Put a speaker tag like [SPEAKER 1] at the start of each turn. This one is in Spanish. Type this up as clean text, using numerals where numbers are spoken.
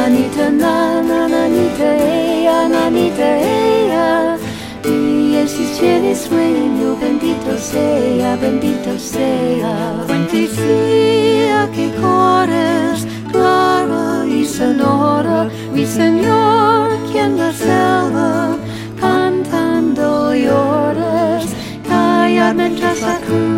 [SPEAKER 1] ea. Y el cielo sueño, bendito sea. Fuente fría que corres, clara y sonora, mi Señor, quien la selva cantando lloras, calla mientras la cruz